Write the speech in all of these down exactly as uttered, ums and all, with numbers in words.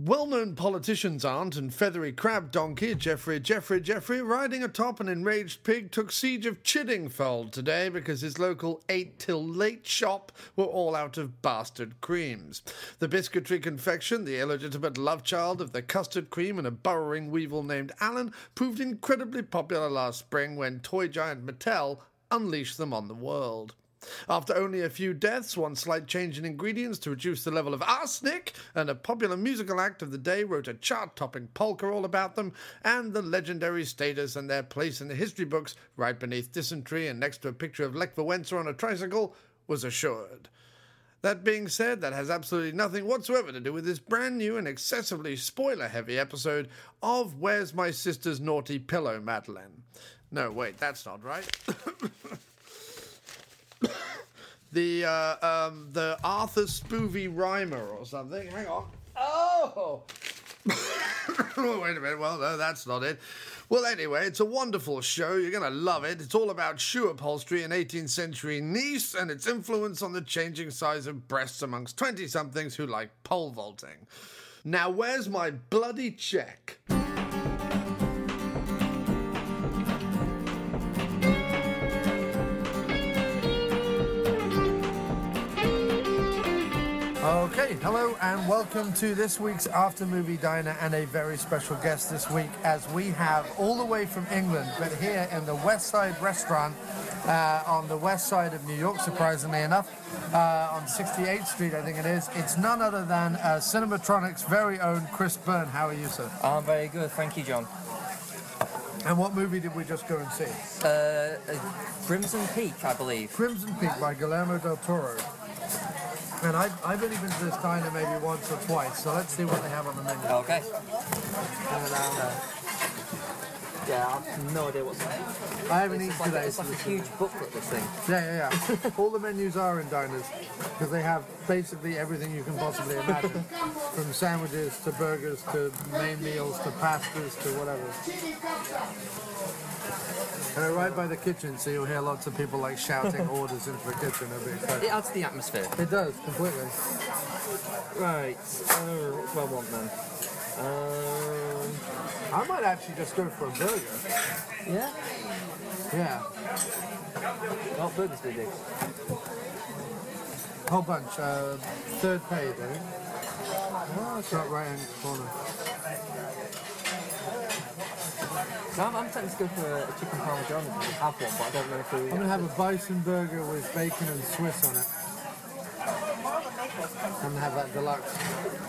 well-known politician's aunt and feathery crab donkey, Geoffrey, Geoffrey, Geoffrey, riding atop an enraged pig, took siege of Chiddingfold today because his local eight-till-late shop were all out of bastard creams. The biscuitry confection, the illegitimate love child of the custard cream and a burrowing weevil named Alan, proved incredibly popular last spring when toy giant Mattel unleashed them on the world. After only a few deaths, one slight change in ingredients to reduce the level of arsenic, and a popular musical act of the day wrote a chart-topping polka all about them, and the legendary status and their place in the history books, right beneath dysentery and next to a picture of Lech Wałęsa on a tricycle, was assured. That being said, that has absolutely nothing whatsoever to do with this brand new and excessively spoiler-heavy episode of Where's My Sister's Naughty Pillow, Madeleine? No, wait, that's not right. The uh, um, the Arthur Spoovy Rhymer or something. Hang on. Oh! Oh, wait a minute. Well, no, that's not it. Well, anyway, it's a wonderful show. You're going to love it. It's all about shoe upholstery in eighteenth century Nice and its influence on the changing size of breasts amongst twenty-somethings who like pole vaulting. Now, where's my bloody check? Okay, hello and welcome to this week's After Movie Diner and a very special guest this week as we have all the way from England, but here in the West Side Restaurant uh, on the west side of New York, surprisingly enough, uh, on sixty-eighth Street, I think it is. It's none other than uh, Cinematronic's very own Chris Byrne. How are you, sir? I'm very good, thank you, John. And what movie did we just go and see? Uh, uh, Crimson Peak, I believe. Crimson Peak by Guillermo del Toro. And I've, I've only been to this diner maybe once or twice, so let's see what they have on the menu. Okay. And, uh, yeah, I have no idea what's there. I haven't eaten It's like, today. a, it's like a huge booklet, this thing. Yeah, yeah, yeah. All the menus are in diners because they have basically everything you can possibly imagine, from sandwiches to burgers to main meals to pastas to whatever. And they're right by the kitchen, so you'll hear lots of people like shouting orders into the kitchen. It'll be exciting. It adds to the atmosphere. It does, completely. Right. Uh, what do I want then? Um, I might actually just go for a burger. yeah? Yeah. Oh, burgers we do. Whole bunch. Uh, third page, I think. Oh, it's right right in the corner. So I'm, I'm tempted to go for a, a chicken parmesan if we have one, but I don't know if we... I'm going to have a bison burger with bacon and Swiss on it. I'm going to have that deluxe.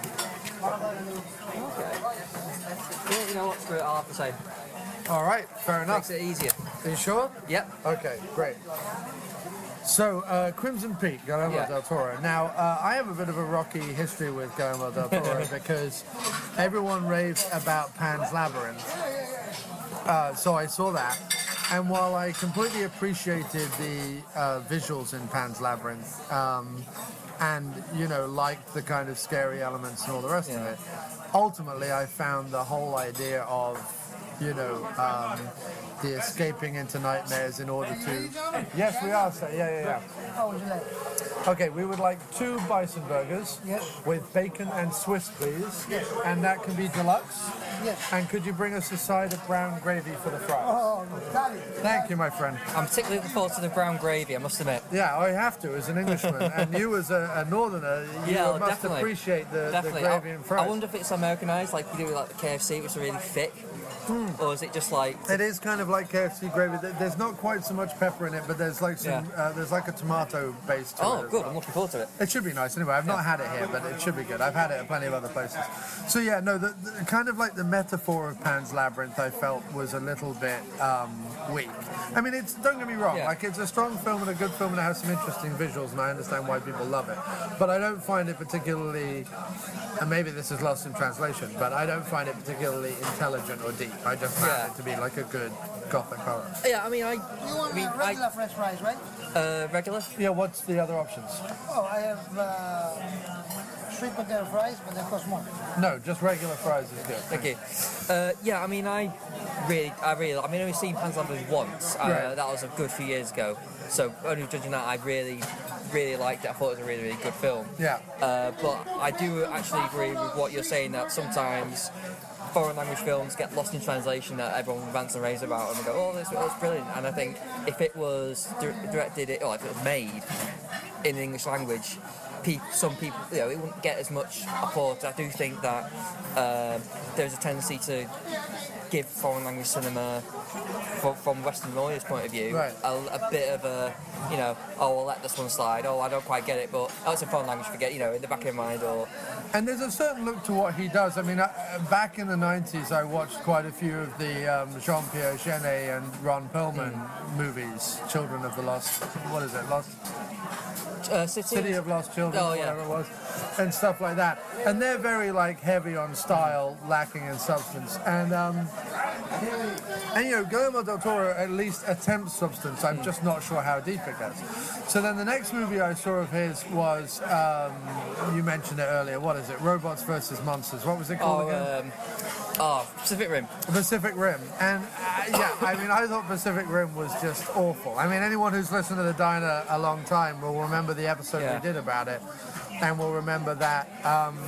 Okay. Well, you know what, screw it, I'll have to say. All right, fair enough. Makes it easier. Are you sure? Yep. Okay, great. So, uh, Crimson Peak, Guillermo Yeah. del Toro. Now, uh, I have a bit of a rocky history with Guillermo del Toro because everyone raves about Pan's Labyrinth. Uh, so I saw that. And while I completely appreciated the uh, visuals in Pan's Labyrinth, um, and, you know, liked the kind of scary elements and all the rest Yeah. of it, ultimately I found the whole idea of, you know, um, the escaping into nightmares in order to... Yes, we are, sir. Yeah, yeah, yeah. How would you like? Okay, we would like two bison burgers Yes. with bacon and Swiss, please. Yes. And that can be deluxe. Yes. And could you bring us a side of brown gravy for the fries? Oh, got it. Thank you, my friend. I'm particularly looking forward to the brown gravy, I must admit. Yeah, I have to as an Englishman, and you as a, a northerner, you Yeah, must definitely. appreciate the, the Definitely. gravy I, and fries. I wonder if it's Americanized, like you do with like the K F C, which are really thick, or is it just like? It is kind of like K F C gravy. There- There's not quite so much pepper in it, but there's like some, Yeah. uh, there's like a tomato base to it. Oh, as good. well. I'm looking forward to it. It should be nice anyway. I've not Yeah. had it here, but it should be good. I've had it at plenty of other places. So yeah, no, the, the kind of like the metaphor of Pan's Labyrinth, I felt was a little bit um, weak. I mean, it's don't get me wrong. Yeah. Like it's a strong film and a good film, and it has some interesting visuals, and I understand why people love it. But I don't find it particularly, and maybe this is lost in translation, but I don't find it particularly intelligent or deep. I just found Yeah. it to be like a good gothic horror. Yeah, I mean, I, You want I mean, uh, regular I, French fries, right? uh, regular. Yeah, what's the other options? Oh, I have uh, sweet potato fries, but they cost more. No, just regular fries is good. Thank you. Uh, yeah, I mean, I really, I really, I mean, I've only seen Pan's Labyrinth once. Uh, Right. That was a good few years ago. So only judging that, I really really liked it. I thought it was a really, really good film. Yeah. Uh, but I do actually agree with what you're saying, that sometimes foreign language films get lost in translation, that everyone rants and raves about, and they go, oh, this was brilliant. And I think if it was di- directed, or if it was made in the English language, pe- some people, you know, it wouldn't get as much applause. I do think that uh, there's a tendency to give foreign language cinema, from, from Western audience point of view, right. a, a bit of a, you know, oh, I'll let this one slide, oh, I don't quite get it, but oh, it's a foreign language, forget, you know, in the back of your mind, or... And there's a certain look to what he does. I mean, uh, back in the nineties, I watched quite a few of the um, Jean-Pierre Jeunet and Ron Perlman mm. movies, Children of the Lost, what is it, Lost... Uh, City? City of Lost Children, oh, whatever yeah. it was, and stuff like that. And they're very like heavy on style, lacking in substance. And um, and you know, Guillermo del Toro at least attempts substance. I'm just not sure how deep it gets. So then the next movie I saw of his was um, you mentioned it earlier. What is it? Robots versus Monsters. What was it called oh, again? Um, oh, Pacific Rim. Pacific Rim. And uh, yeah, I mean, I thought Pacific Rim was just awful. I mean, anyone who's listened to The Diner a long time will remember the episode yeah. we did about it, and will remember that. Um,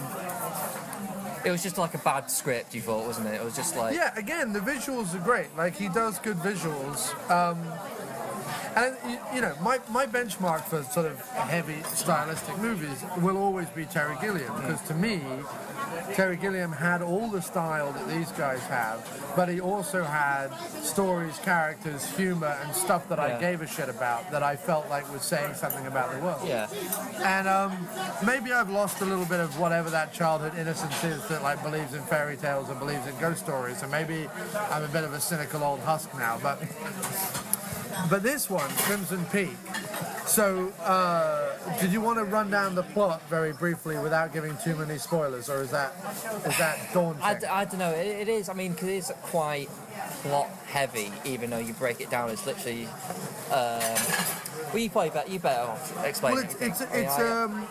it was just like a bad script, you thought, wasn't it? It was just like... Yeah, again, the visuals are great. Like, he does good visuals. Um, and, you know, my, my benchmark for sort of heavy stylistic movies will always be Terry Gilliam, because to me, Terry Gilliam had all the style that these guys have, but he also had stories, characters, humor, and stuff that yeah. I gave a shit about, that I felt like was saying something about the world. Yeah. And um, maybe I've lost a little bit of whatever that childhood innocence is that like believes in fairy tales and believes in ghost stories, and maybe I'm a bit of a cynical old husk now, but but this one, Crimson Peak. So, uh, did you want to run down the plot very briefly without giving too many spoilers, or is that is that daunting? I, d- I don't know. It, it is. I mean, because it's quite plot heavy, even though you break it down. It's literally. Um, well, you probably better. You better explain. Well, it's it. it's I mean, it's I, um,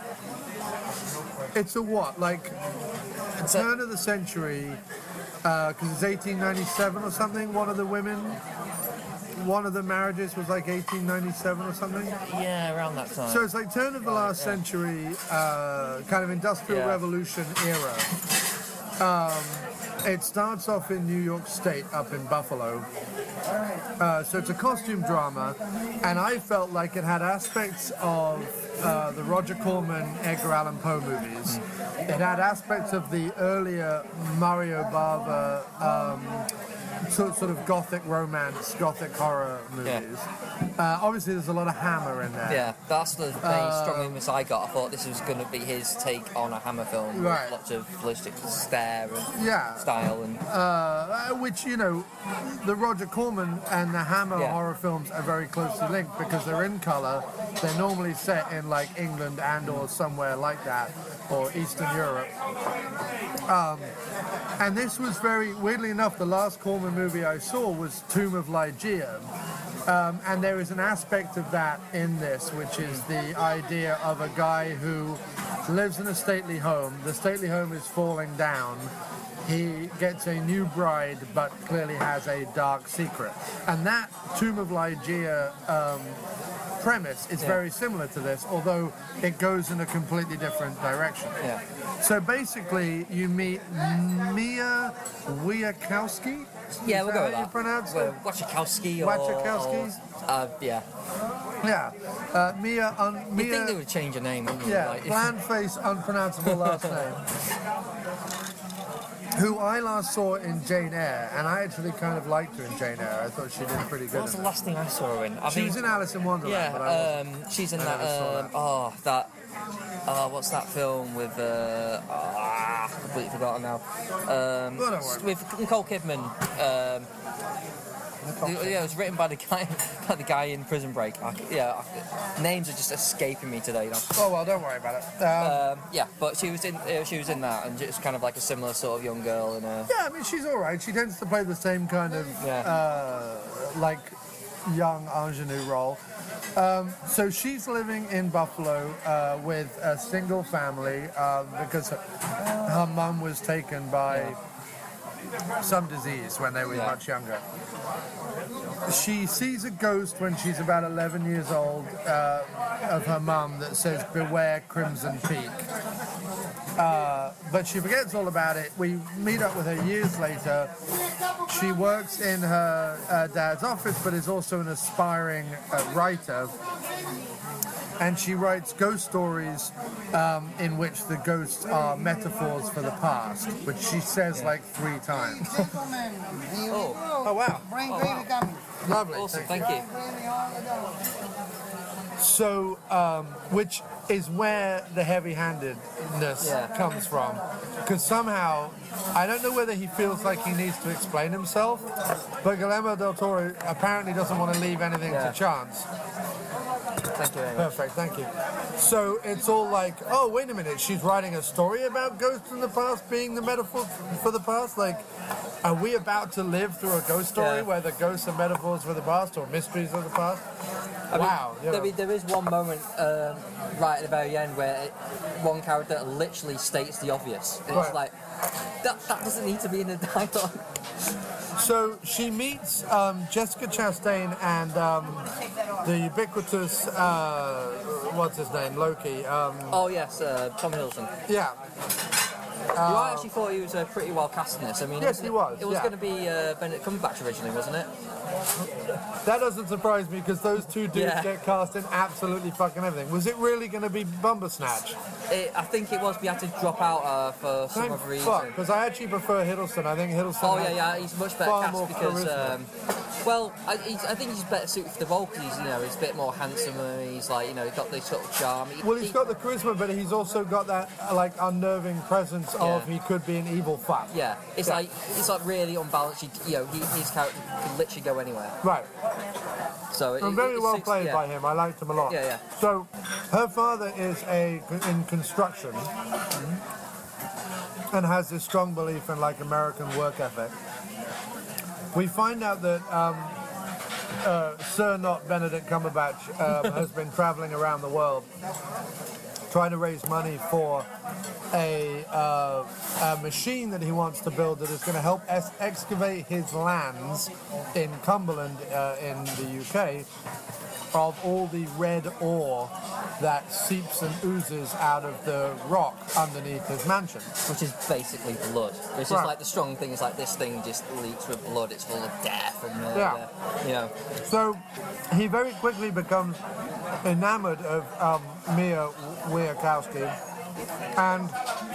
it's a what like it's turn a, of the century, because uh, it's eighteen ninety-seven or something. One of the women. One of the marriages was like eighteen ninety-seven or something. Yeah, around that time. So it's like turn of the last yeah. century, uh, kind of industrial yeah. revolution era. Um, it starts off in New York State, up in Buffalo. Uh, so it's a costume drama, and I felt like it had aspects of uh, the Roger Corman, Edgar Allan Poe movies. Mm. It had aspects of the earlier Mario Bava. Um, Sort, sort of gothic romance, gothic horror movies. Yeah. Uh, obviously, there's a lot of Hammer in there. Yeah, that's the main uh, strong image I got. I thought this was going to be his take on a Hammer film. Right. Lots of ballistic stare and yeah. style. and uh, Which, you know, the Roger Corman and the Hammer yeah. horror films are very closely linked because they're in colour. They're normally set in, like, England and or somewhere like that, or Eastern Europe. Um, and this was very, weirdly enough, the last Corman movie I saw was Tomb of Ligeia. Um, and there is an aspect of that in this, which is the idea of a guy who lives in a stately home. The stately home is falling down. He gets a new bride, but clearly has a dark secret. And that Tomb of Ligeia um, premise is yeah. very similar to this, although it goes in a completely different direction. Yeah. So basically, you meet Mia Wasikowska. Yeah, we'll go with how that. You pronounce well, it? Wachakowski or... Wachakowski? Or, uh, yeah. Yeah. Uh, Mia... Un, Mia You'd think they would change her name, wouldn't you? Yeah, like, bland face, unpronounceable last name. Who I last saw in Jane Eyre, and I actually kind of liked her in Jane Eyre. I thought she did pretty good. What was in the it. last thing I saw her in? I She mean, was in Alice in Wonderland, yeah, but I wasn't. um, she's in I that, never saw um, that. oh, that, uh, what's that film with, uh, ah, completely forgotten now. Um, Well, don't worry. with Nicole Kidman. Um, yeah, it was written by the guy, by the guy in Prison Break. I, yeah, I, names are just escaping me today. You know? Oh well, don't worry about it. Um, Um, yeah, but she was in uh, she was in that, and it's kind of like a similar sort of young girl in a. yeah, I mean she's all right. She tends to play the same kind of Yeah. uh, like young ingenue role. Um, so she's living in Buffalo uh, with a single family uh, because her, her mum was taken by. Yeah. some disease when they were Yeah. much younger. She sees a ghost when she's about eleven years old uh, of her mum that says, "Beware Crimson Peak." Uh, but she forgets all about it. We meet up with her years later. She works in her uh, dad's office, but is also an aspiring uh, writer. And she writes ghost stories um, in which the ghosts are metaphors for the past, which she says like three times. Gentlemen, here we Oh. go. Oh, wow. Brain Oh, gravy wow. coming. Lovely. Awesome, thank thank you. Brain gravy on the go. So, um, which is where the heavy-handedness Yeah. comes from. Because somehow, I don't know whether he feels like he needs to explain himself, but Guillermo del Toro apparently doesn't want to leave anything Yeah. to chance. Thank you very much. Perfect, thank you. So it's all like, oh, wait a minute, she's writing a story about ghosts in the past being the metaphor for the past? Like, are we about to live through a ghost story Yeah. where the ghosts are metaphors for the past or mysteries of the past? I mean, Wow. you There, know. is- there is one moment um, right at the very end where it, one character literally states the obvious. And Right. it's like, that, that doesn't need to be in the dialogue. So she meets um, Jessica Chastain and um, the ubiquitous, uh, what's his name, Loki. Um, Oh, yes, uh, Tom Hiddleston. yeah, you I actually thought he was uh, pretty well cast in this. I mean, Yes, wasn't he it- was, It was yeah. going to be uh, Benedict Cumberbatch originally, wasn't it? that doesn't surprise me because those two dudes Yeah. get cast in absolutely fucking everything. Was it really going to be Bumbersnatch? It, I think it was. We had to drop out uh, for some Thank other reason. fuck, because I actually prefer Hiddleston. I think Hiddleston. Oh has- yeah, yeah, he's much better far cast more because, charisma. um, well, I, he's, I think he's better suited for the role because he's, you know, he's a bit more handsome and he's like, you know, he's got this sort of charm. He- Well, he's he- got the charisma, but he's also got that uh, like unnerving presence of Yeah. he could be an evil fuck. Yeah, it's Yeah. like it's like really unbalanced. You, you know, he, his character can literally go anywhere. Right. So it, And it- very it well suits- played yeah. by him. I liked him a lot. Yeah, yeah. So, her father is a in construction and has this strong belief in like American work ethic. We find out that um, uh, Sir Not Benedict Cumberbatch um, has been traveling around the world trying to raise money for a, uh, a machine that he wants to build that is going to help es- excavate his lands in Cumberland uh, in the U K of all the red ore that seeps and oozes out of the rock underneath his mansion. Which is basically blood. It's just Right. like the strong thing is like this thing just leaks with blood. It's full of death and murder. Yeah. You know. So he very quickly becomes enamored of um, Mia Wasikowska, and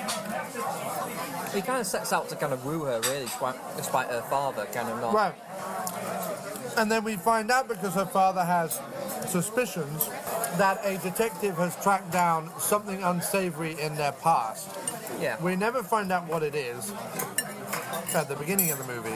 He kind of sets out to kind of woo her, really, despite, despite her father kind of not. right. And then we find out because her father has suspicions that a detective has tracked down something unsavory in their past. Yeah. We never find out what it is at the beginning of the movie.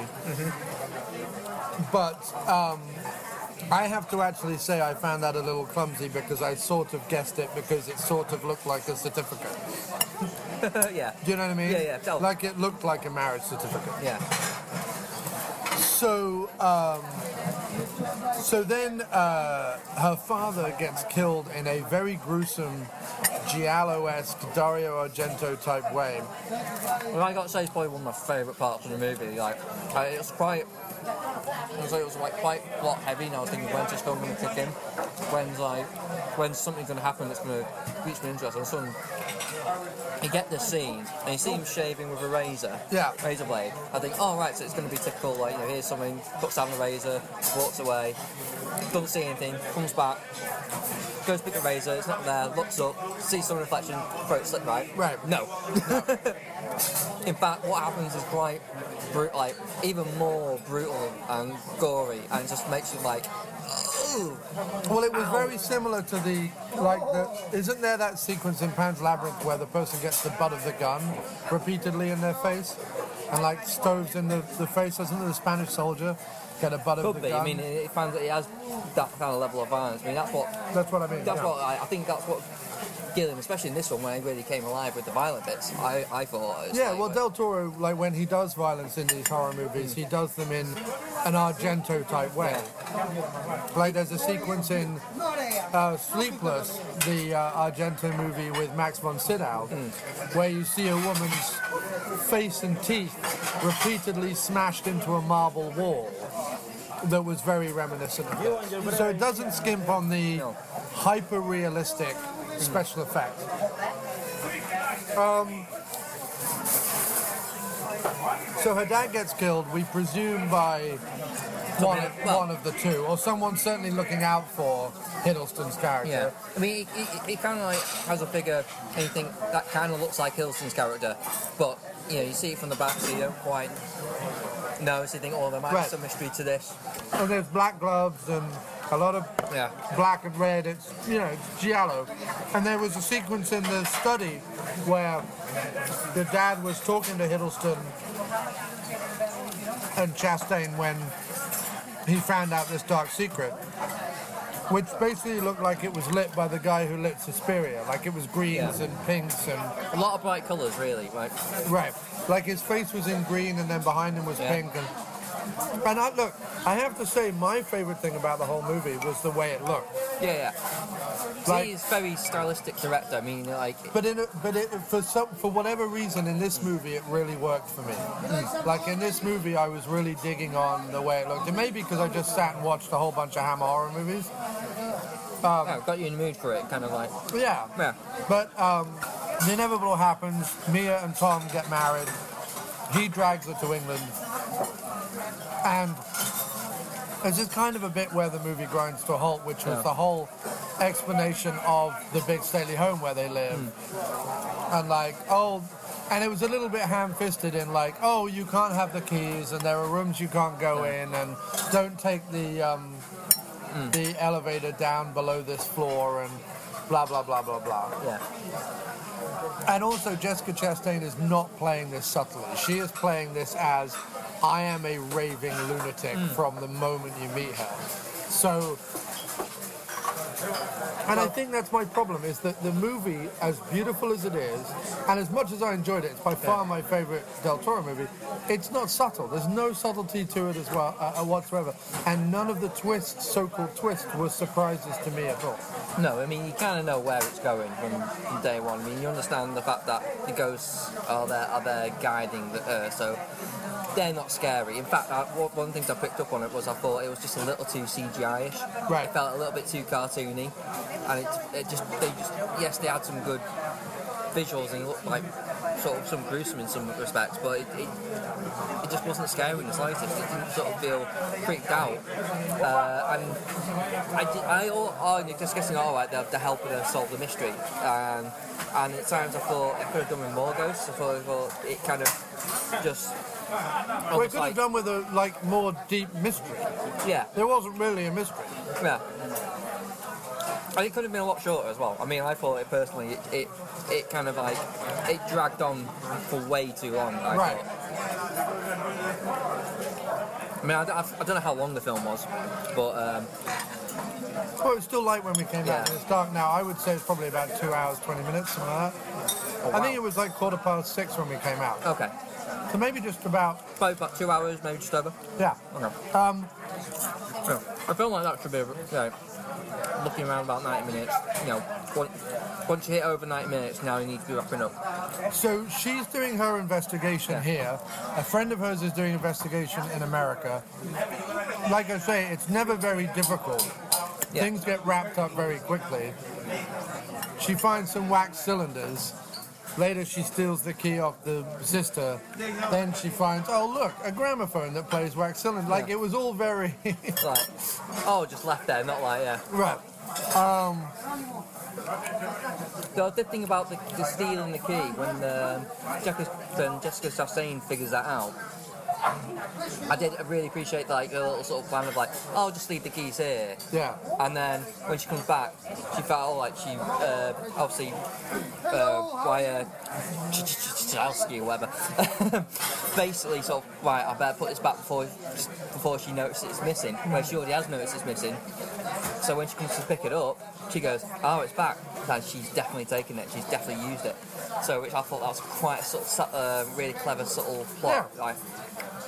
But um, I have to actually say I found that a little clumsy because I sort of guessed it because it sort of looked like a certificate. yeah. Do you know what I mean? Yeah, yeah, totally. Like it looked like a marriage certificate. Yeah. So, um, so then uh, her father gets killed in a very gruesome Giallo-esque Dario Argento type way. Well, I got to say, it's probably one of my favourite parts of the movie. Like, uh, it was quite. It was, like, it was like quite plot heavy, and I was thinking, when's this film going to kick in? When's like, when's something going to happen that's going to reach my interest? And suddenly, you get this scene, and you see him shaving with a razor, Yeah. razor blade. I think, oh right, so it's going to be typical. Like, you know, here's something, puts down the razor, walks away, doesn't see anything, comes back, goes to pick the razor, it's not there, looks up, sees some reflection, throat slit right. Right. No. In fact, what happens is quite brutal, like even more brutal and gory, and it just makes you like, ooh. Well, it was very similar to the, like, the, isn't there that sequence in Pan's Labyrinth where the person gets the butt of the gun repeatedly in their face and, like, stoves in the, the face? Doesn't the Spanish soldier get a butt of Could the be. gun? I mean, it finds that it has that kind of level of violence. I mean, that's what. That's what I mean. That's yeah. what I, I think. That's what Gilliam, especially in this one, when he really came alive with the violent bits. I, I thought. It's Yeah, like, well, Del Toro, like, when he does violence in these horror movies, he does them in an Argento-type way. Like, there's a sequence in uh, Sleepless, the uh, Argento movie with Max von Sydow, Mm. where you see a woman's face and teeth repeatedly smashed into a marble wall that was very reminiscent of that. So it doesn't skimp on the No. hyper-realistic special effects. Um, so her dad gets killed, we presume by one of, well- one of the two, or someone certainly looking out for Hiddleston's character. Yeah, I mean, he, he, he kind of like has a figure, and you think that kind of looks like Hiddleston's character, but you know, you see it from the back, so you don't quite know. So you think, oh, there might Right. be some mystery to this. And there's black gloves and a lot of Yeah, black and red. It's, you know, it's giallo. And there was a sequence in the study where the dad was talking to Hiddleston and Chastain when he found out this dark secret, which basically looked like it was lit by the guy who lit Suspiria. Like it was greens Yeah. and pinks and... a lot of bright colours, really. Like, Right. Like his face was in green and then behind him was Yeah. pink. And, and I, look, I have to say my favourite thing about the whole movie was the way it looked. yeah, yeah. Like- See, he's a very stylistic director. I mean, like, But in a, but it, for some for whatever reason in this movie it really worked for me. Like in this movie I was really digging on the way it looked. It may be because I just sat and watched a whole bunch of Hammer horror movies. yeah, got you in the mood for it, kind of like, But yeah. yeah, But um, the inevitable happens. Mia and Tom get married. He drags her to England. And there's just kind of a bit where the movie grinds to a halt, which was Yeah. the whole explanation of the big Staley home where they live. And like, oh, and it was a little bit ham-fisted in like, oh, you can't have the keys, and there are rooms you can't go in, and don't take the um, the elevator down below this floor, and blah blah blah blah blah. yeah. And also, Jessica Chastain is not playing this subtly. She is playing this as, I am a raving lunatic from the moment you meet her. So, and I think that's my problem, is that the movie, as beautiful as it is, and as much as I enjoyed it, it's by far my favorite Del Toro movie, it's not subtle. There's no subtlety to it as well, uh, whatsoever. And none of the twists, so-called twists, were surprises to me at all. No, I mean, you kind of know where it's going from, from day one. I mean, you understand the fact that the ghosts are there, are there guiding the Earth, so they're not scary. In fact, I, one one of the things I picked up on it was I thought it was just a little too C G I-ish. Right. It felt a little bit too cartoony, and it, it just, they just, yes, they had some good visuals and it looked like sort of some gruesome in some respects, but it, it, it just wasn't scary in the slightest. It didn't sort of feel freaked out. Uh, and I, did, I oh, oh, you're just guessing, all right, they're, they're helping her solve the mystery. Um, and at times I thought I could have done with more ghosts. I thought, I thought it kind of just. Well, it could like, have done with a like more deep mystery. Yeah, There wasn't really a mystery. yeah. And it could have been a lot shorter as well. I mean, I thought it personally, it, it, it kind of like, it dragged on for way too long. I Right. thought. I mean, I, don't- I don't know how long the film was, but um, Well, it was still light when we came Yeah. out, and it's dark now. I would say it's probably about two hours, twenty minutes, something like that. oh, I think wow. it was like quarter past six when we came out. Okay. So maybe just about, About, about two hours, maybe just over. yeah. Okay. Um, Yeah. A film like that should be, you know, looking around about ninety minutes. You know, once, once you hit over ninety minutes, now you need to be wrapping up. so she's doing her investigation Yeah. here. A friend of hers is doing investigation in America. Like I say, it's never very difficult. Yeah. Things get wrapped up very quickly. She finds some wax cylinders. Later, she steals the key off the sister. Then she finds, oh look, a gramophone that plays wax cylinders. Like Yeah. it was all very It's like, oh, just left there, not like, yeah. right. So the thing about the, the stealing the key, when um, Jessica, when Jessica Chastain figures that out, I did really appreciate like a little sort of plan of like, oh, I'll just leave the keys here. Yeah. And then when she comes back, she felt oh, like she uh, obviously uh, why uh, Chelsky or whatever. Basically, sort of right. I better put this back before before she notices it's missing. Where she already has noticed it's missing. So when she comes to pick it up, she goes, "Oh, it's back." And she's definitely taken it. She's definitely used it. So which I thought that was quite a sort of su- uh, really clever, subtle plot. Yeah. Like,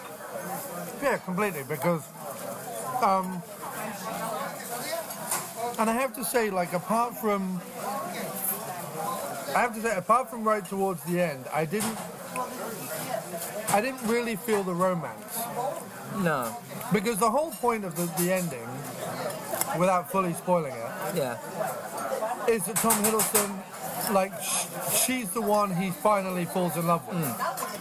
Yeah, completely. Because um, And I have to say, like, apart from, I have to say, apart from right towards the end, I didn't, I didn't really feel the romance. No. Because the whole point of the, the ending, without fully spoiling it, Yeah. is that Tom Hiddleston, like, sh- she's the one he finally falls in love with. Mm.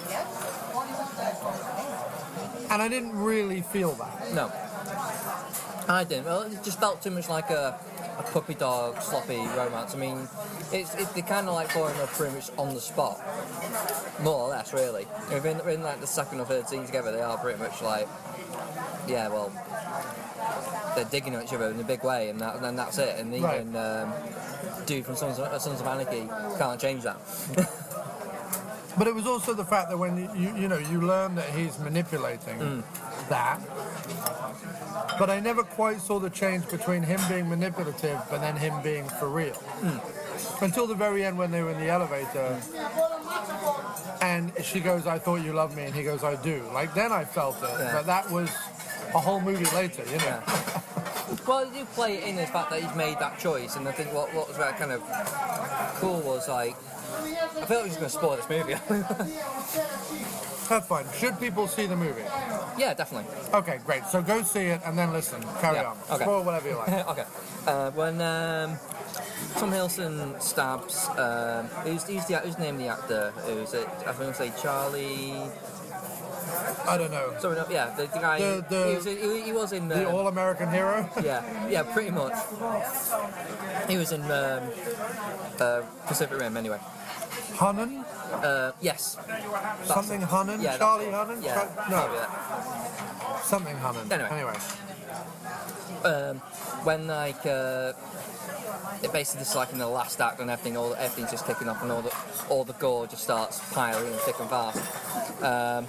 And I didn't really feel that. No. I didn't. Well, it just felt too much like a, a puppy dog, sloppy romance. I mean, it's, it's they kind of like falling in love pretty much on the spot. More or less, really. Within, within like the second or third scene together, they are pretty much like, yeah, well, they're digging at each other in a big way, and, that, and then that's it. And even Right. um, dude from Sons of, Sons of Anarchy can't change that. But it was also the fact that when you, you, you know, you learn that he's manipulating Mm. that. But I never quite saw the change between him being manipulative and then him being for real. Mm. Until the very end when they were in the elevator and she goes, I thought you loved me, and he goes, I do. Like, then I felt it. Yeah. But that was a whole movie later, you know. Yeah. Well, you do play it in the fact that he's made that choice, and I think what, what was really kind of cool was like, I felt like he was going to spoil this movie. That's fine. Should people see the movie? Yeah, definitely. Okay, great. So go see it and then listen. Carry Yeah, on. okay. Spoil whatever you like. Okay. Uh, when um, Tom Hiddleston stabs, um, who's, who's, the, who's the name of the actor? Who's it? I think say Charlie. I don't know. Sorry, no, yeah, the, the guy. The- the- he, was, he, he was in. The Um, All-American Hero? yeah, yeah, pretty much. He was in um, uh, Pacific Rim, anyway. Hunnan? Uh, yes. That's Something it. Hunnan? Yeah, that's Charlie it. Hunnan? Yeah. Char- probably no. that. Something Hunnan. Anyway. Anyway. Um, when like uh, it basically just like in the last act and everything, all everything's just kicking off and all the all the gore just starts piling in thick and fast. Um,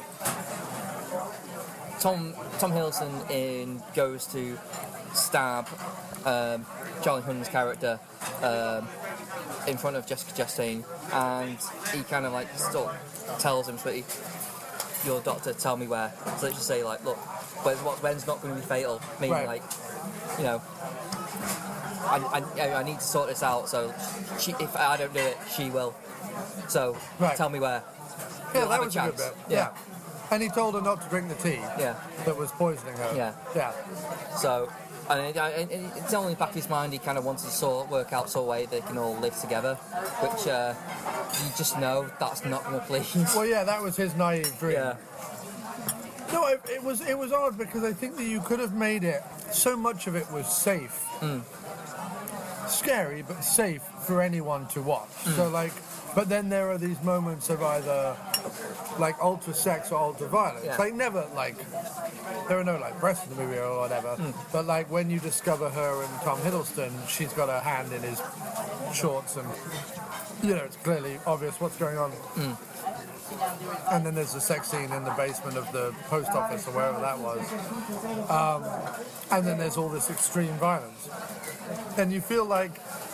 Tom Tom Hiddleston in goes to stab um, Charlie Hunnam's character um, in front of Jessica Chastain, and he kind of like sort of tells him, "Sweetie, your doctor, tell me where." So let's just say like, look, when's, what, when's not going to be fatal? Meaning Right. like, you know, I, I, I need to sort this out. So she, if I don't do it, she will. So Right. tell me where. Yeah, You'll that have was a a good chance. bit. Yeah. And he told her not to drink the tea Yeah. that was poisoning her. Yeah. Yeah. So, and it, and it- it's only in the back of his mind he kind of wanted to sort work out some way they can all live together, which uh, you just know that's not going to please. Well, yeah, that was his naive dream. Yeah. No, it, it was it was odd because I think that you could have made it. So much of it was safe, Mm. scary, but safe for anyone to watch. So like, but then there are these moments of either like ultra sex or ultra violence. Yeah. Like never like there are no like breasts in the movie or whatever. But like when you discover her and Tom Hiddleston, she's got her hand in his shorts and you know it's clearly obvious what's going on. And then there's the sex scene in the basement of the post office or wherever that was. Um, and then there's all this extreme violence. And you feel like,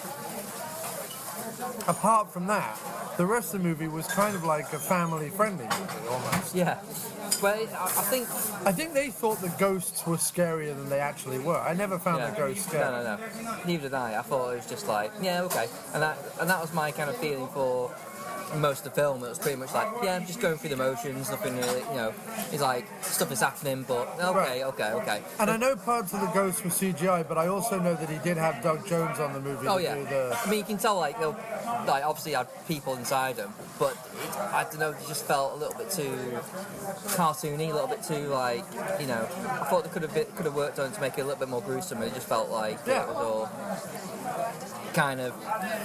apart from that, the rest of the movie was kind of like a family-friendly movie, almost. Yeah. Well, I, I think. I think they thought the ghosts were scarier than they actually were. I never found Yeah. the ghosts scary. No, no, no. Neither did I. I thought it was just like, yeah, okay. And that and that was my kind of feeling for most of the film. It was pretty much like, yeah, I'm just going through the motions, nothing really, you know. It's like, stuff is happening, but okay, Right. okay, okay. And I know parts of the ghosts were C G I, but I also know that he did have Doug Jones on the movie Oh to yeah, do the... I mean you can tell like they'll like obviously had people inside them, but it, I don't know, it just felt a little bit too cartoony, a little bit too like you know. I thought they could have been, could have worked on it to make it a little bit more gruesome. It just felt like Yeah. it was all kind of.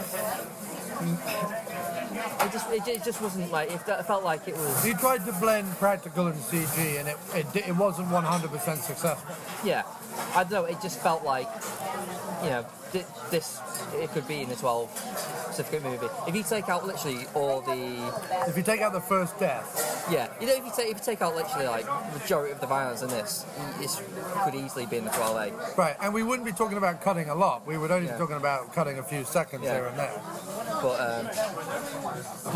It just it, it just wasn't like it felt like it was He tried to blend practical and C G, and it it, di- it wasn't one hundred percent successful. yeah. I don't know. It just felt like you know thi- this it could be in a twelve specific movie. If you take out literally all the If you take out the first death, yeah, you know if you take if you take out literally like majority of the violence in this, it could easily be in the twelve A. right, and we wouldn't be talking about cutting a lot. We would only Yeah. be talking about cutting a few seconds Yeah. here and there. But um, but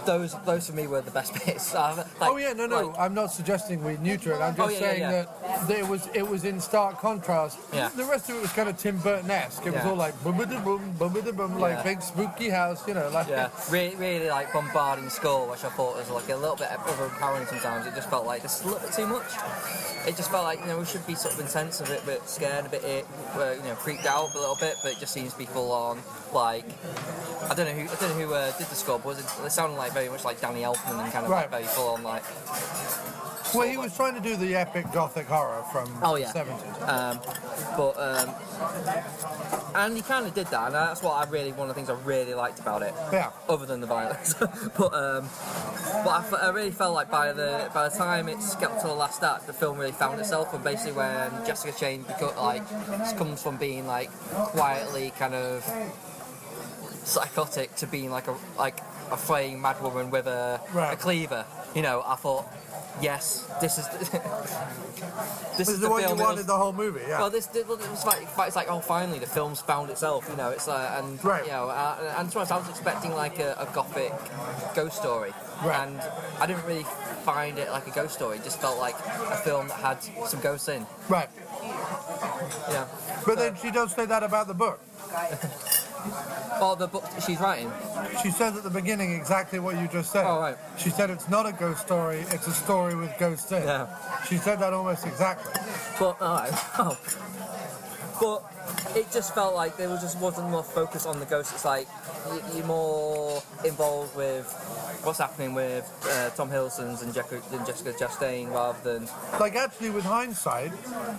those those for me were the best bits. Uh, like, oh yeah, no, no. like- I'm not suggesting we neuter it. I'm just Oh, yeah, yeah, saying yeah. that there was it was in stark contrast. Yeah. The rest of it was kind of Tim Burton-esque. It was Yeah. all like boom, boom, boom, boom, boom, boom, like Yeah. big spooky house, you know, like Yeah, really, really like bombarding skull, which I thought was like a little bit overpowering sometimes. It just felt like this is a little bit too much. It just felt like, you know, we should be sort of intense, a bit, bit scared, a bit, uh, you know, freaked out a little bit, but it just seems to be full on. Like, I don't know who, I don't know who uh, did the score, but was it, it sounded like very much like Danny Elfman and kind of Right. like very full on, like. Well, he was trying to do the epic gothic horror from Oh, the yeah. seventies. Um, but um, and he kind of did that, and that's what I really one of the things I really liked about it. Yeah. Other than the violence, but um, but I, f- I really felt like by the by the time it's got to the last act, the film really found itself, and basically when Jessica Chastain beco- like comes from being like quietly kind of psychotic to being like a like a flaying mad woman with a, Right. a cleaver, you know, I thought. Yes, this is this, This is the the one you film. It wanted was- the whole movie, yeah. well, this it was like it's like oh, finally the film's found itself, you know. It's like and Right. you know, uh, and to be honest, I was expecting like a, a gothic ghost story, Right. and I didn't really find it like a ghost story. It just felt like a film that had some ghosts in. Right. Yeah. But then she does say that about the book. Well, the book she's writing. She says at the beginning exactly what you just said. Oh, right. She said it's not a ghost story, it's a story with ghosts in. Yeah. She said that almost exactly. But alright. Oh. But it just felt like there was just wasn't enough focus on the ghost. It's like y- you're more involved with what's happening with uh, Tom Hiddleston's and Jessica, and Jessica Chastain rather than Like, actually, with hindsight,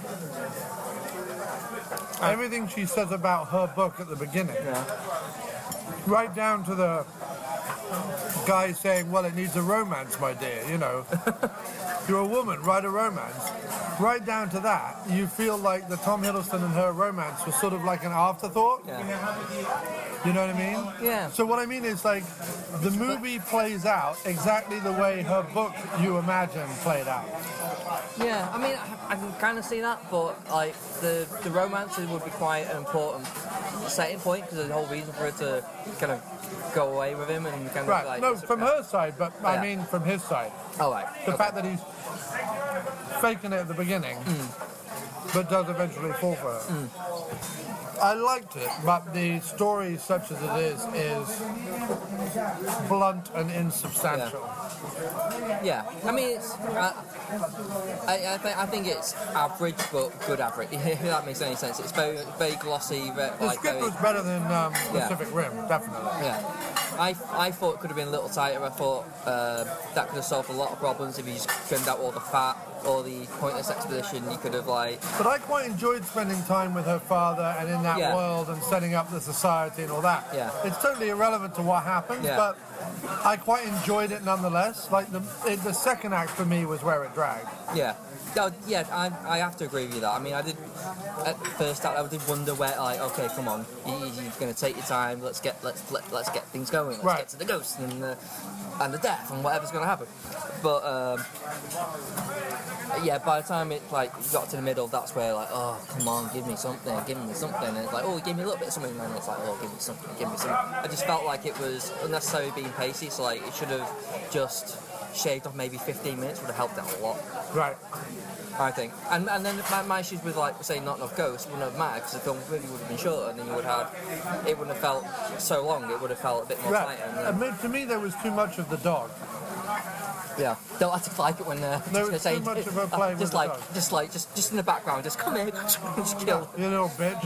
everything she says about her book at the beginning, yeah. right down to the guy saying, well, it needs a romance, my dear, you know. You're a woman, write a romance. Right down to that, you feel like the Tom Hiddleston and her romance was sort of like an afterthought. Yeah. You know what I mean? Yeah. So what I mean is, like, the movie plays out exactly the way her book, you imagine, played out. Yeah, I mean, I, I can kind of see that, but like the the romance would be quite an important setting point because there's a whole reason for it to kind of go away with him and kind Right. of like. No, from her side, but I Yeah. mean from his side. Oh, right. The okay. fact that he's faking it at the beginning, but does eventually fall for her. I liked it, but the story, such as it is, is blunt and insubstantial. Yeah, I mean, it's. Uh, I I, th- I think it's average, but good average. If that makes any sense. It's very very glossy, very, The like script very. was better than um, Yeah. Pacific Rim, definitely. Yeah, I, I thought it could have been a little tighter. I thought uh, that could have solved a lot of problems if you just trimmed out all the fat or the pointless exposition. You could have like. But I quite enjoyed spending time with her father and in that Yeah. world and setting up the society and all that. Yeah. It's totally irrelevant to what happens, Yeah. but I quite enjoyed it nonetheless. Like the it, the second act for me was where it dragged. Yeah. No, yeah, I, I have to agree with you that. I mean, I did at first I did wonder where like, okay, come on, you, you're going to take your time. Let's get let's let, let's get things going. Let's Right. get to the ghost and the and the death and whatever's going to happen. But um, yeah, by the time it like got to the middle, that's where like, oh, come on, give me something, give me something. And it's like, oh, give me a little bit of something. And then it's like, oh, give me something, give me something. I just felt like it was unnecessarily being pacey. So like, it should have just shaved off maybe fifteen minutes would have helped out a lot. Right. I think, and and then my, my issues with like saying not enough ghosts wouldn't have mattered because the film really would have been shorter, and then you would have it wouldn't have felt so long. It would have felt a bit more Right. tighter. And I then, mean, to me, there was too much of the dog. yeah, don't have to like it when uh, There just was say, too much of her playing just with the like dog. just like just just in the background, just come here, just kill. You little bitch.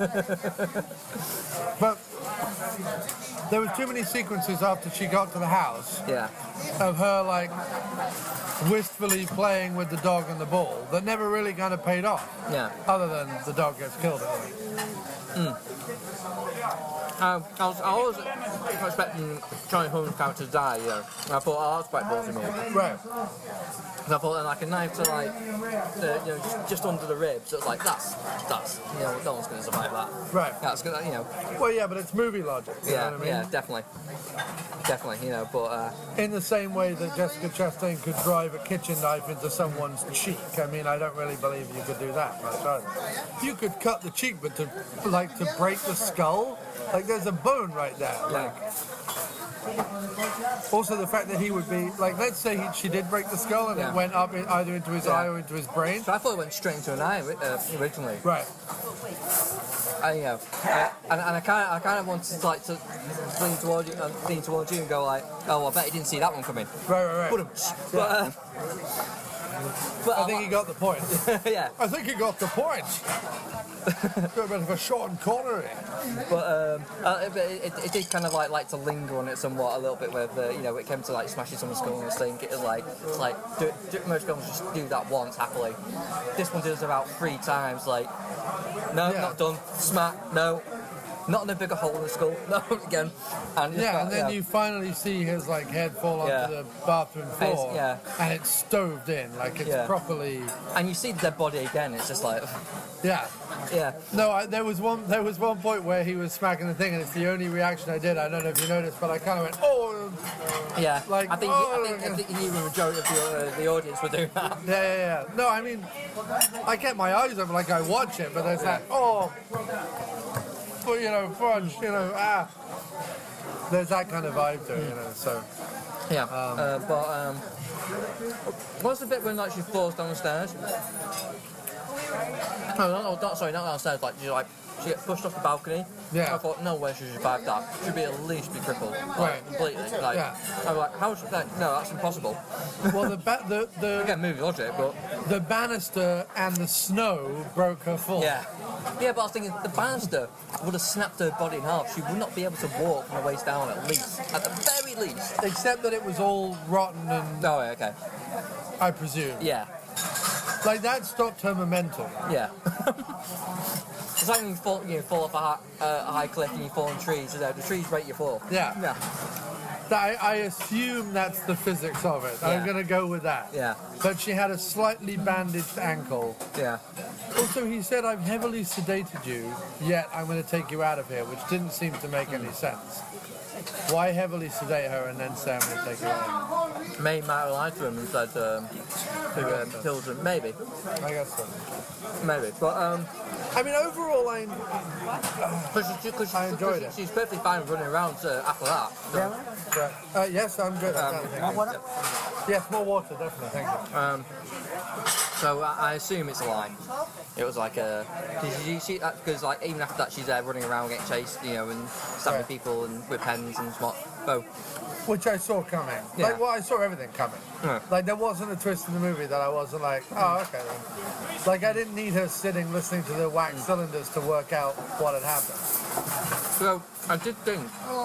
But there was too many sequences after she got to the house Yeah, of her like wistfully playing with the dog and the ball that never really kind of paid off. yeah. Other than the dog gets killed. At the end. Um, I was I was expecting Johnny Hunn's character to die. You know, and I thought, oh, that's quite ballsy move. Right. And I thought, then like a knife to like, uh, you know, just, just under the ribs. It was like that's that's you know, no one's going to survive that. Right. That's gonna, you know. Well, yeah, but it's movie logic. You Yeah, know what I mean? yeah, definitely, definitely. You know, but uh, In the same way that Jessica Chastain could drive a kitchen knife into someone's cheek. I mean, I don't really believe you could do that much either. You could cut the cheek, but to like to break the skull, like there's a bone right there. Like, Also, the fact that he would be like, let's say he, she did break the skull and Yeah. it went up in, either into his Yeah. eye or into his brain. So I thought it went straight into an eye uh, originally. Right. I, you know, uh, and, and I kind of, I kind of wanted to like to lean towards you, uh, lean towards you and go like, oh, I bet he didn't see that one coming. Right, right, right. But, but, uh, but I think he got the point. yeah. I think he got the point. Got a bit of a Sean Connery. But um, uh, but it, it, it did kind of like like to linger on it somewhat a little bit with uh, you know, it came to like smashing someone's skull and thing. It was like it's like do, do, most films just do that once happily. This one does about three times. Like no, Yeah. not done. Smack, no. Not in a bigger hole in the skull. No, again. And just Yeah, got- and then yeah. you finally see his like head fall onto Yeah. the bathroom floor, yeah. and it's stoved in, like it's Yeah. properly. And you see the dead body again. It's just like Yeah. yeah. No, I, there was one. There was one point where he was smacking the thing, and it's the only reaction I did. I don't know if you noticed, but I kind of went, "Oh, Yeah, Like, I think oh, I think, I think you, the majority of the, uh, the audience were doing that. yeah, yeah, yeah." No, I mean, I get my eyes open like I watch it, but there's that, "Oh, but you know, fudge, you know, ah." There's that kind of vibe to it, you know. So Yeah, uh, but um, what's the bit when like she falls down the stairs? No, no, no, not sorry, not downstairs. Like she like she gets pushed off the balcony. Yeah. I thought no way she should survive that. Should be at least be crippled, like, Right. completely. Like Yeah. I'm like, how should that? No, that's impossible. well, the ba- the the Again, movie logic, but the banister and the snow broke her fall. yeah, yeah. But I was thinking the banister would have snapped her body in half. She would not be able to walk from the waist down at least, at the very least. Except that it was all rotten and Oh, yeah, okay. I presume. Yeah, Like that stopped her momentum. yeah. It's like when you fall, you know, fall off a high, uh, a high cliff and you fall in trees. You know, the trees rate your fall. Yeah. Yeah. I, I assume that's the physics of it. I'm Yeah. going to go with that. Yeah. But she had a slightly bandaged ankle. Yeah. Also, he said, "I've heavily sedated you, yet I'm going to take you out of here," which didn't seem to make any sense. Why heavily sedate her and then say, "I'm going to take you out"? May might have lied to him and said um, to um, children. Maybe. I guess so. Maybe. But um, I mean, overall, I cause she, cause she, I enjoyed cause it. She's perfectly fine running around uh, after that. So, uh, yes, I'm good. Um, Thank you. Yes, more water, definitely. Thank you. um, so I, I assume it's a lie. It was like a. Did you see that? Because like even after that, she's there running around getting chased, you know, and stabbing Right. people and with pens and what. Oh, Which I saw coming. Yeah. Like, well, I saw everything coming. Yeah. Like, there wasn't a twist in the movie that I wasn't like, oh, okay then. Like, I didn't need her sitting listening to the wax cylinders to work out what had happened. so I did think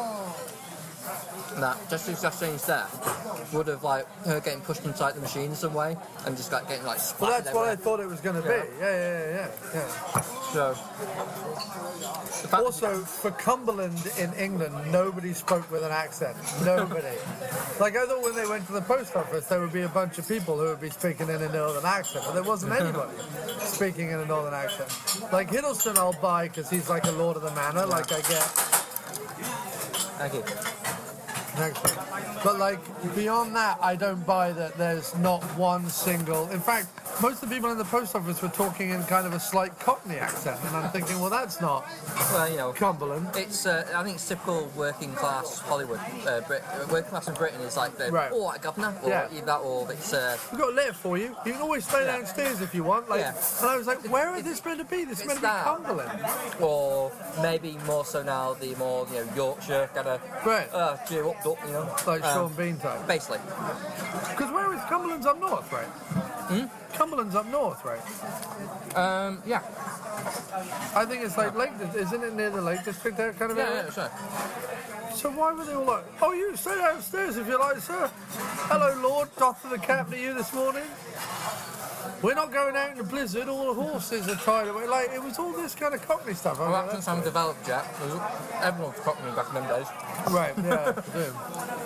that just as Jastine's death would have like her getting pushed inside the machine in some way and just like getting like Well, splattered that's what I everywhere. thought it was going to Yeah. be. Yeah, yeah, yeah, yeah. yeah. So the fact Also, for Cumberland in England, nobody spoke with an accent. Nobody. Like, I thought when they went to the post office, there would be a bunch of people who would be speaking in a northern accent, but there wasn't anybody speaking in a northern accent. Like, Hiddleston I'll buy because he's like a lord of the manor, like I get. thank you. Excellent. But like beyond that, I don't buy that there's not one single. In fact, most of the people in the post office were talking in kind of a slight Cockney accent, and I'm thinking, well, that's not Well, you know, Cumberland. it's uh, I think it's typical working class Hollywood. Uh, Brit- working class in Britain is like the Right. oh, a governor or Yeah. either that or it's uh, We've got a letter for you. You can always stay Yeah. downstairs if you want. Like, Yeah. and I was like, where is this meant to be? This is it's meant to be that. Cumberland. or maybe more so now the more you know Yorkshire kind of Right. uh, cheer up, up, you know, Like Um, Sean Bean type. basically. Because where is Cumberland's up north, right? Hmm? Cumberland's up north, right? Um, yeah, I think it's like Lake. Dis- Isn't it near the Lake District there, kind of yeah, area? yeah, sure. So why were they all like, oh, you stay downstairs if you like, sir. Hello, Lord. Doth the cap to you this morning. We're not going out in the blizzard. All the horses are tied away. Like, it was all this kind of Cockney stuff. I Well, was that like, since I'm developed yet. Everyone's Cockney back in them days. that's- Right, yeah, I presume.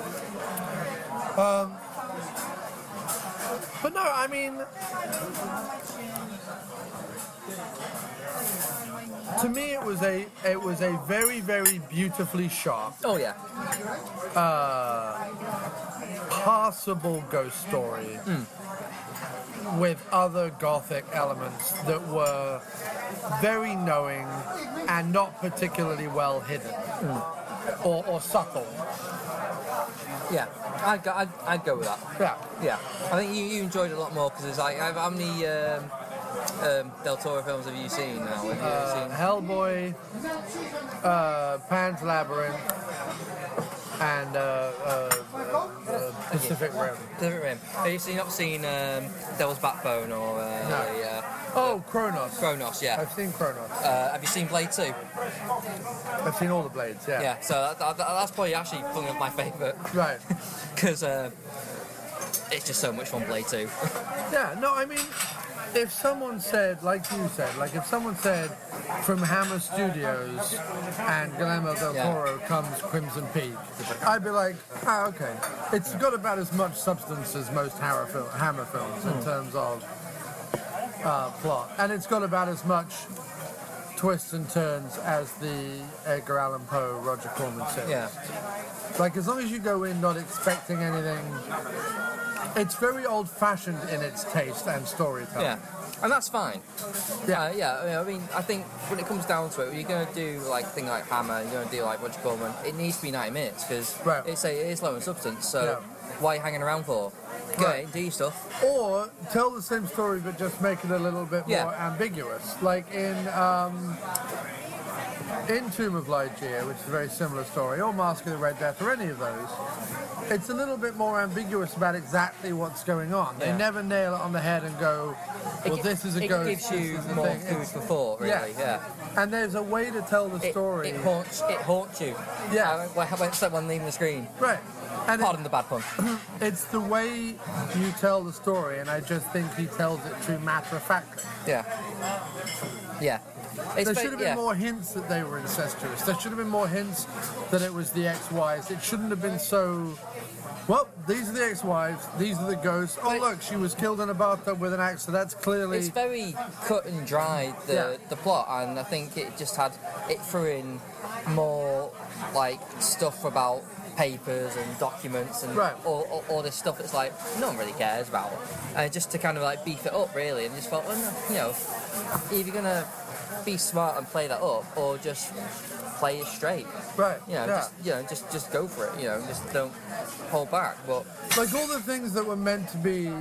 Um, but no, I mean, to me, it was a it was a very, very beautifully shot, Oh yeah, passable ghost story with other gothic elements that were very knowing and not particularly well hidden or, or subtle. Yeah, I'd go, I'd, I'd go with that. Yeah. Yeah, I think you, you enjoyed it a lot more because it's like how how many um, um, Del Toro films have you seen now? Have you Uh, seen? Hellboy, uh, Pan's Labyrinth, and uh, uh, uh, Pacific Rim. Pacific Rim. Have you seen, not seen um, Devil's Backbone or uh, No. uh, Oh, Kronos. Kronos? Yeah. I've seen Kronos. Uh, have you seen Blade two? I've seen all the Blades, yeah. Yeah. So that, that, that's probably actually probably my favourite Right. because uh, it's just so much fun. Blade two. Yeah, no, I mean, if someone said, like you said, like if someone said from Hammer Studios and Guillermo del Yeah. Toro comes Crimson Peak, I'd be like, ah, okay. It's got about as much substance as most Hammer, fil- Hammer films in terms of uh, plot. And it's got about as much twists and turns as the Edgar Allan Poe, Roger Corman series. Yeah. Like, as long as you go in not expecting anything, it's very old-fashioned in its taste and storytelling. Yeah. And that's fine. Yeah. Uh, yeah, I mean, I think when it comes down to it, when you're going to do like a thing like Hammer, you're going to do like Roger Corman, it needs to be ninety minutes because Right. it's a, it is low in substance. So Yeah. why are you hanging around for? Go Right. in, do your stuff. Or tell the same story but just make it a little bit Yeah. more ambiguous. Like in um, in Tomb of Ligeia, which is a very similar story, or Mask of the Red Death, or any of those, it's a little bit more ambiguous about exactly what's going on. They Yeah. never nail it on the head and go, well, It, this is a it ghost. gives this you is the more thing. food It's- for thought, really. Yeah. Yeah. And there's a way to tell the It, story. it haunts. It haunts you. Yeah. Uh, when, when someone leaving the screen. Right. And it- Pardon the bad pun. it's the way you tell the story, and I just think he tells it too matter-of-factly. Yeah. Yeah. It's There ba- should have been yeah. more hints that they were incestuous. There should have been more hints that it was the ex-wives. It shouldn't have been so, well, these are the ex-wives, these are the ghosts. Oh, But- look, she was killed in a bathtub with an axe, so that's clearly... It's very cut and dried, the Yeah. the plot, and I think it just had it threw in more like stuff about papers and documents and Right. all, all, all this stuff that's like no one really cares about, and just to kind of like beef it up really, and just felt, well, no, you know, if you're gonna be smart and play that up, or just play it straight, Right, you know, yeah. just you know, just just go for it, you know, just don't hold back. But Like all the things that were meant to be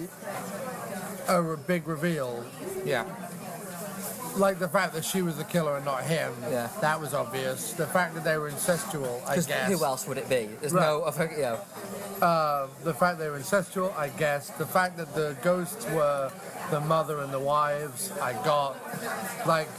a re- big reveal, yeah, like the fact that she was the killer and not him, Yeah. that was obvious. The fact that they were incestual, I because guess. who else would it be? There's Right. no other, you know, Uh, the fact they were incestual, I guess. The fact that the ghosts were the mother and the wives, I got. Like,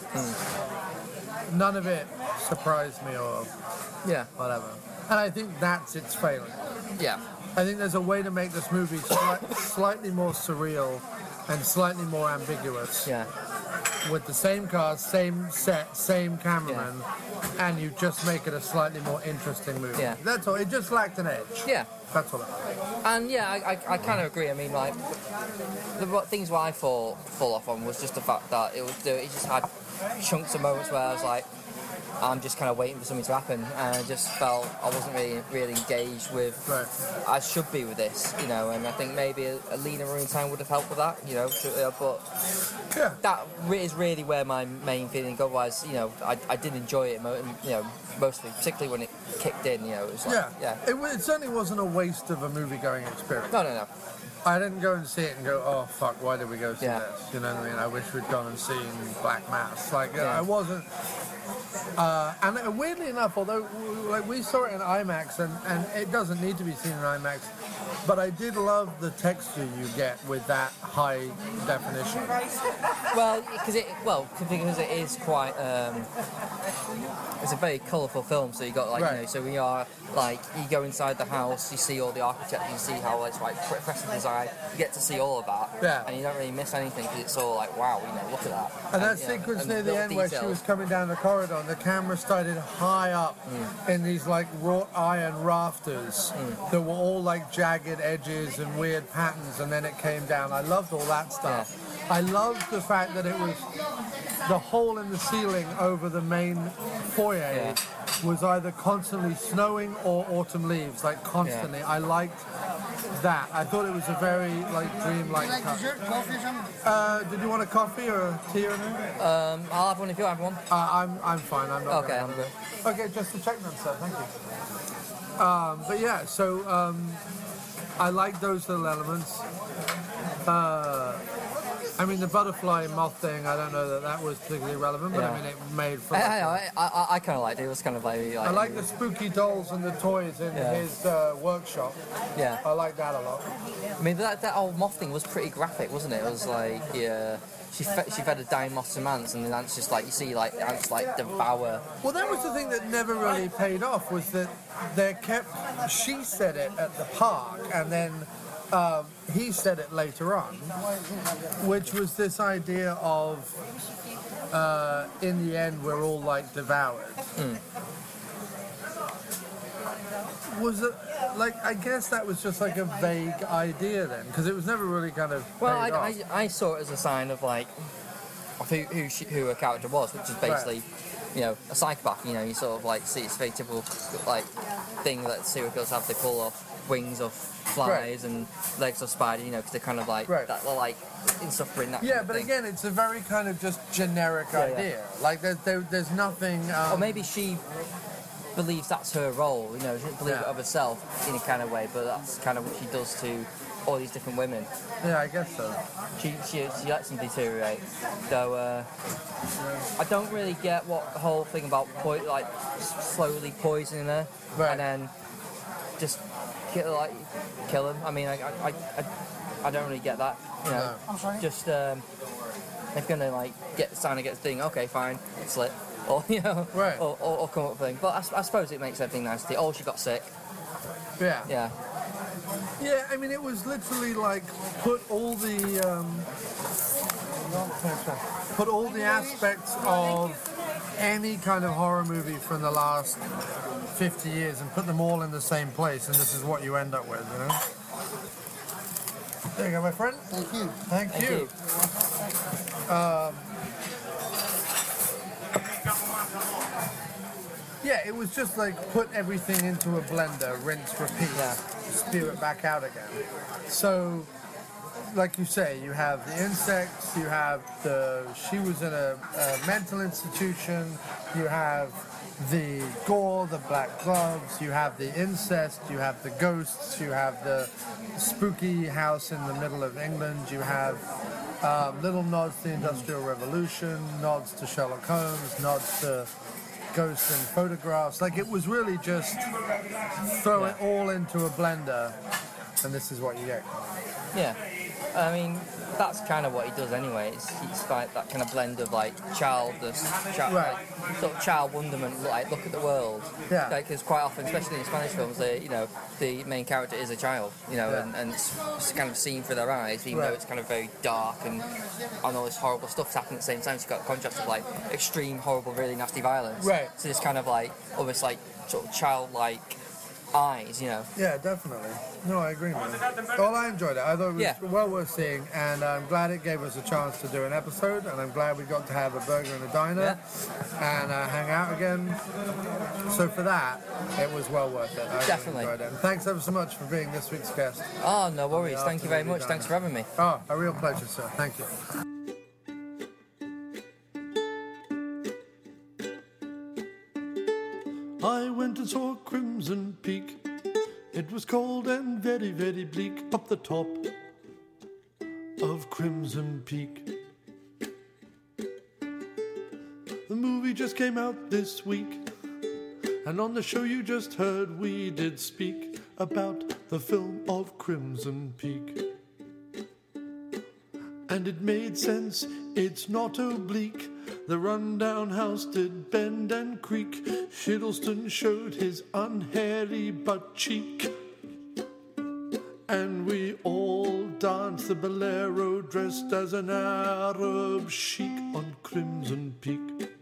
none of it surprised me or yeah, whatever. And I think that's its failing. yeah. I think there's a way to make this movie sli- slightly more surreal and slightly more ambiguous. Yeah. With the same cast, same set, same cameraman, and you just make it a slightly more interesting movie. Yeah. That's all. It just lacked an edge. Yeah. That's all. It And yeah, I, I, I kind of agree. I mean, like, the what things where I fall fall off on was just the fact that it was it just had chunks of moments where I was like, I'm just kind of waiting for something to happen, and I just felt I wasn't really really engaged with. Right. I should be with this, you know, and I think maybe a, a leaner running time would have helped with that, you know. To, uh, but Yeah. that re- is really where my main feeling. Otherwise, you know, I, I did enjoy it, mo- you know, mostly, particularly when it kicked in. You know, it was like, Yeah. yeah. It, wa- it certainly wasn't a waste of a movie-going experience. No, no, no. I didn't go and see it and go, oh, fuck, why did we go see Yeah. this? You know what I mean? I wish we'd gone and seen Black Mass. Like, uh, Yeah. I wasn't... Uh, and uh, weirdly enough, although w- like we saw it in IMAX, and, and it doesn't need to be seen in IMAX, but I did love the texture you get with that high definition. Well, because it well because it is quite um, it's a very colourful film. So you got like Right. you know, so we are like you go inside the house, you see all the architecture, you see how it's like impressive design. You get to see all of that, Yeah. and you don't really miss anything because it's all like wow, you know, look at that. And that you know, sequence and near the little end where she details. was coming down the corridor and the camera started high up Mm. in these like wrought iron rafters Mm. that were all like jagged edges and weird patterns, and then it came down. I loved all that stuff. I loved the fact that it was the hole in the ceiling over the main foyer Yeah. was either constantly snowing or autumn leaves, like constantly. I liked that. I thought it was a very like dream-like Like touch. dessert, coffee, something? Uh, did you want a coffee or a tea or anything? Um, I'll have one if you have one. Uh, I'm I'm fine. I'm not. Okay, gonna- I'm good. Okay, just to check then, sir. Thank you. Um, but yeah, so um, I like those little elements. Uh, I mean, the butterfly moth thing, I don't know that that was particularly relevant, but Yeah. I mean, it made for... I, I, I, I, I kind of liked it. It was kind of like... like I like the spooky dolls and the toys in Yeah. his uh, workshop. Yeah. I like that a lot. I mean, that, that old moth thing was pretty graphic, wasn't it? It was like, yeah... She fed, she fed a dying moth to ants, and the ants just like, you see like ants like devour. Well, that was the thing that never really paid off, was that they kept... She said it at the park, and then um, he said it later on, which was this idea of, uh, in the end, we're all like devoured. Mm. Was it, like, I guess that was just like a vague idea then, because it was never really kind of Well, I, paid off. I, I saw it as a sign of like of who who, she, who her character was, which is basically, you know, a psychopath. You know, you sort of like see it's a very typical like thing that serial killers have. They pull off wings of flies and legs of spiders. You know, because they're kind of like Right. that, they're like in suffering. That Yeah, kind of but thing. again, it's a very kind of just generic Yeah, yeah. idea. Like, there's, there, there's nothing... Um, Or maybe she believes that's her role, you know, she doesn't believe Yeah. it of herself in a kind of way, but that's kind of what she does to all these different women. Yeah, I guess so. She she, she lets them deteriorate. So uh, I don't really get what the whole thing about po- like s- slowly poisoning her Right. and then just kill like kill them. I mean, I I, I, I, I don't really get that. You know, No. I'm sorry? just um, if you're gonna like get trying to get the thing, okay, fine, slit. Or you know, Right. or, or, or come up with a thing. But I, s- I suppose it makes everything nice. Oh, she got sick. Yeah. Yeah, Yeah, I mean, it was literally like put all the um, put all the aspects of any kind of horror movie from the last fifty years and put them all in the same place, and this is what you end up with, you know. There you go, my friend. Thank you. Thank, thank you. you. Um, yeah, it was just like put everything into a blender, rinse, repeat, Yeah. spew it back out again. So, like you say, you have the insects, you have the, she was in a, a mental institution, you have the gore, the black gloves, you have the incest, you have the ghosts, you have the spooky house in the middle of England, you have um, little nods to the Industrial Revolution, nods to Sherlock Holmes, nods to ghosts and photographs. Like, it was really just throw it all into a blender, and this is what you get. Yeah, I mean that's kind of what he does anyway. It's, it's like that kind of blend of like childless, child, Right. like, sort of child wonderment. Like look at the world. Yeah. Because quite often, especially in Spanish films, they, you know, the main character is a child. You know, Yeah. and, and it's, it's kind of seen through their eyes, even Right. though it's kind of very dark and and all this horrible stuff's happening at the same time. So you've got the contrast of like extreme, horrible, really nasty violence. Right. So this kind of like almost like sort of childlike eyes. You know. Yeah, definitely. No, I agree, man. Well, I enjoyed it. I thought it was Yeah. well worth seeing, and I'm glad it gave us a chance to do an episode, and I'm glad we got to have a burger in a diner and uh, hang out again. So for that, it was well worth it. I really Definitely. enjoyed it. And thanks ever so much for being this week's guest. Oh, no worries. Yeah, Thank you very absolutely much. Thanks for having me. Oh, a real pleasure, sir. Thank you. I went and saw Crimson Peak. It was cold and very, very bleak up the top of Crimson Peak. The movie just came out this week, and on the show you just heard we did speak about the film of Crimson Peak. And it made sense, it's not oblique. The rundown house did bend and creak. Shiddleston showed his unhairy butt cheek. And we all danced the bolero dressed as an Arab sheik on Crimson Peak.